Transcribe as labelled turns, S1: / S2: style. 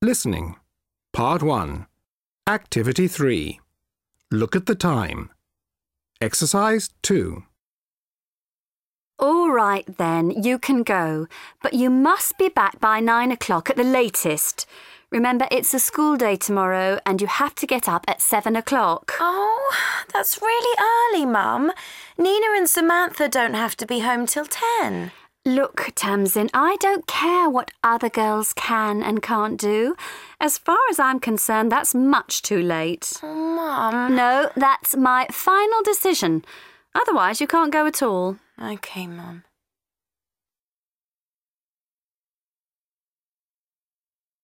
S1: Listening. Part 1. Activity 3. Look at the time. Exercise 2.
S2: All right then, you can go, but you must be back by 9 o'clock at the latest. Remember, it's a school day tomorrow and you have to get up at 7 o'clock.
S3: Oh, that's really early, Mum. Nina and Samantha don't have to be home till 10.
S2: Look, Tamsin, I don't care what other girls can and can't do. As far as I'm concerned, that's much too late.
S3: Oh, Mum.
S2: No, that's my final decision. Otherwise, you can't go at all.
S3: OK, Mum.